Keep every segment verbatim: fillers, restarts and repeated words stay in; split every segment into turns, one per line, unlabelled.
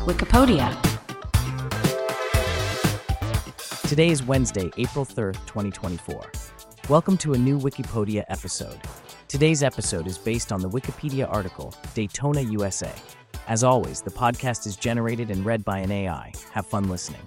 Wikipedia.
Today is Wednesday, April third, twenty twenty-four. Welcome to a new Wikipedia episode. Today's episode is based on the Wikipedia article, Daytona U S A. As always, the podcast is generated and read by an A I. Have fun listening.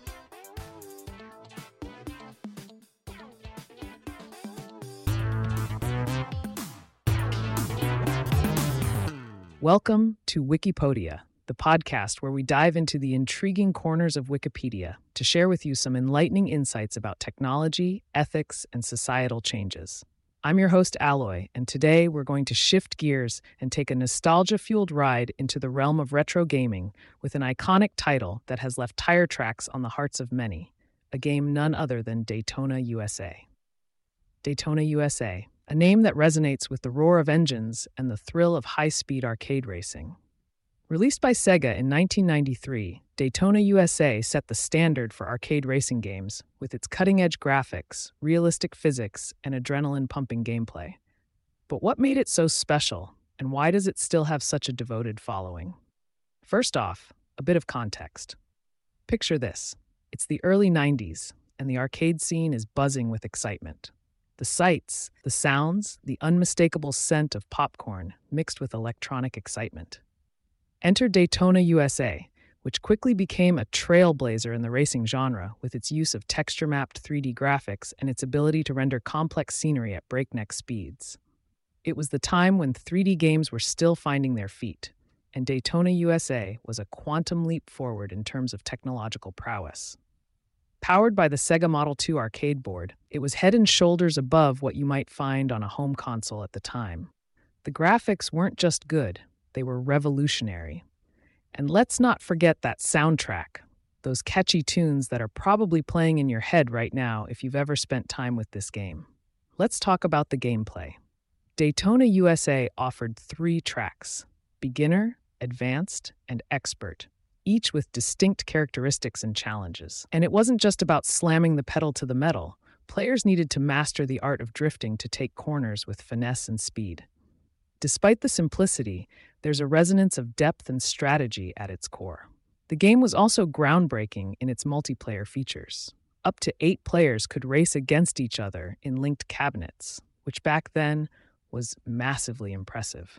Welcome to Wikipedia, the podcast where we dive into the intriguing corners of Wikipedia to share with you some enlightening insights about technology, ethics, and societal changes. I'm your host, Alloy, and today we're going to shift gears and take a nostalgia-fueled ride into the realm of retro gaming with an iconic title that has left tire tracks on the hearts of many, a game none other than Daytona U S A. Daytona U S A, a name that resonates with the roar of engines and the thrill of high-speed arcade racing. Released by Sega in nineteen ninety-three, Daytona U S A set the standard for arcade racing games with its cutting-edge graphics, realistic physics, and adrenaline-pumping gameplay. But what made it so special, and why does it still have such a devoted following? First off, a bit of context. Picture this. It's the early nineties, and the arcade scene is buzzing with excitement. The sights, the sounds, the unmistakable scent of popcorn mixed with electronic excitement. Enter Daytona U S A, which quickly became a trailblazer in the racing genre with its use of texture-mapped three D graphics and its ability to render complex scenery at breakneck speeds. It was the time when three D games were still finding their feet, and Daytona U S A was a quantum leap forward in terms of technological prowess. Powered by the Sega Model two arcade board, it was head and shoulders above what you might find on a home console at the time. The graphics weren't just good, they were revolutionary. And let's not forget that soundtrack, those catchy tunes that are probably playing in your head right now if you've ever spent time with this game. Let's talk about the gameplay. Daytona U S A offered three tracks: beginner, advanced, and expert, each with distinct characteristics and challenges. And it wasn't just about slamming the pedal to the metal. Players needed to master the art of drifting to take corners with finesse and speed. Despite the simplicity, there's a resonance of depth and strategy at its core. The game was also groundbreaking in its multiplayer features. Up to eight players could race against each other in linked cabinets, which back then was massively impressive.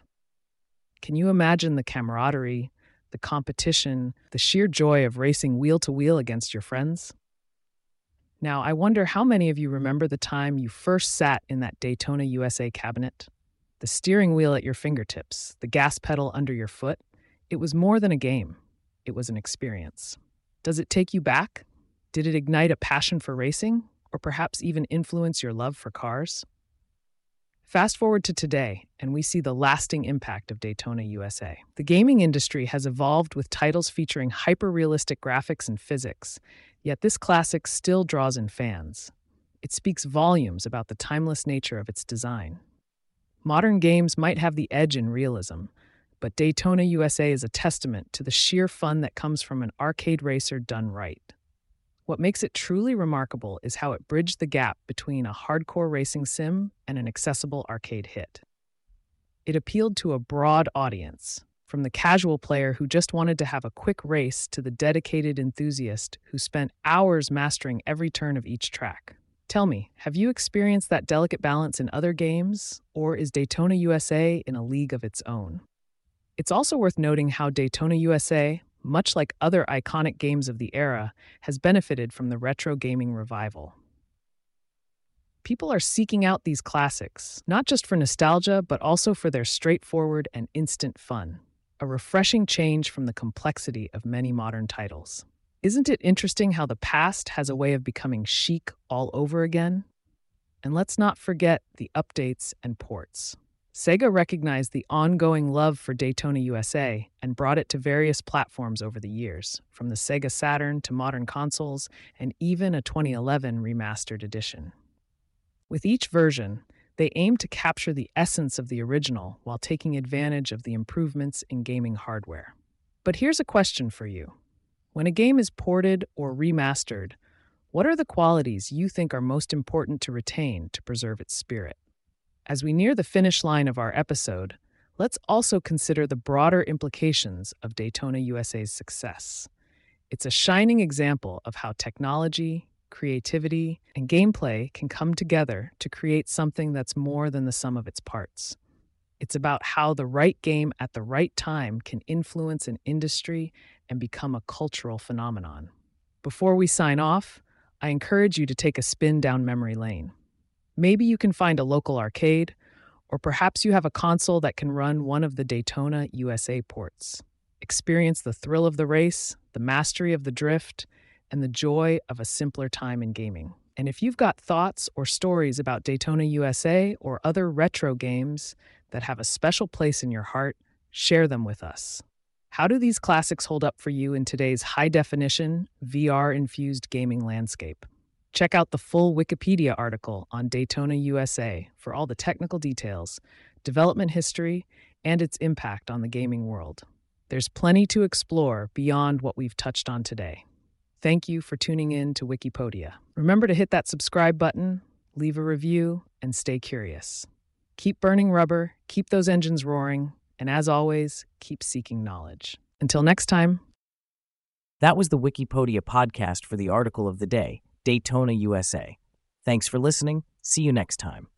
Can you imagine the camaraderie, the competition, the sheer joy of racing wheel to wheel against your friends? Now, I wonder how many of you remember the time you first sat in that Daytona U S A cabinet? The steering wheel at your fingertips, the gas pedal under your foot. It was more than a game. It was an experience. Does it take you back? Did it ignite a passion for racing? Or perhaps even influence your love for cars? Fast forward to today, and we see the lasting impact of Daytona U S A. The gaming industry has evolved with titles featuring hyper-realistic graphics and physics, yet this classic still draws in fans. It speaks volumes about the timeless nature of its design. Modern games might have the edge in realism, but Daytona U S A is a testament to the sheer fun that comes from an arcade racer done right. What makes it truly remarkable is how it bridged the gap between a hardcore racing sim and an accessible arcade hit. It appealed to a broad audience, from the casual player who just wanted to have a quick race to the dedicated enthusiast who spent hours mastering every turn of each track. Tell me, have you experienced that delicate balance in other games, or is Daytona U S A in a league of its own? It's also worth noting how Daytona U S A, much like other iconic games of the era, has benefited from the retro gaming revival. People are seeking out these classics, not just for nostalgia, but also for their straightforward and instant fun, a refreshing change from the complexity of many modern titles. Isn't it interesting how the past has a way of becoming chic all over again? And let's not forget the updates and ports. Sega recognized the ongoing love for Daytona U S A and brought it to various platforms over the years, from the Sega Saturn to modern consoles, and even a twenty eleven remastered edition. With each version, they aimed to capture the essence of the original while taking advantage of the improvements in gaming hardware. But here's a question for you. When a game is ported or remastered, what are the qualities you think are most important to retain to preserve its spirit? As we near the finish line of our episode, let's also consider the broader implications of Daytona U S A's success. It's a shining example of how technology, creativity, and gameplay can come together to create something that's more than the sum of its parts. It's about how the right game at the right time can influence an industry and become a cultural phenomenon. Before we sign off, I encourage you to take a spin down memory lane. Maybe you can find a local arcade, or perhaps you have a console that can run one of the Daytona U S A ports. Experience the thrill of the race, the mastery of the drift, and the joy of a simpler time in gaming. And if you've got thoughts or stories about Daytona U S A or other retro games that have a special place in your heart, share them with us. How do these classics hold up for you in today's high-definition, V R-infused gaming landscape? Check out the full Wikipedia article on Daytona U S A for all the technical details, development history, and its impact on the gaming world. There's plenty to explore beyond what we've touched on today. Thank you for tuning in to Wikipedia. Remember to hit that subscribe button, leave a review, and stay curious. Keep burning rubber, keep those engines roaring, and as always, keep seeking knowledge. Until next time.
That was the Wikipedia podcast for the article of the day, Daytona U S A. Thanks for listening. See you next time.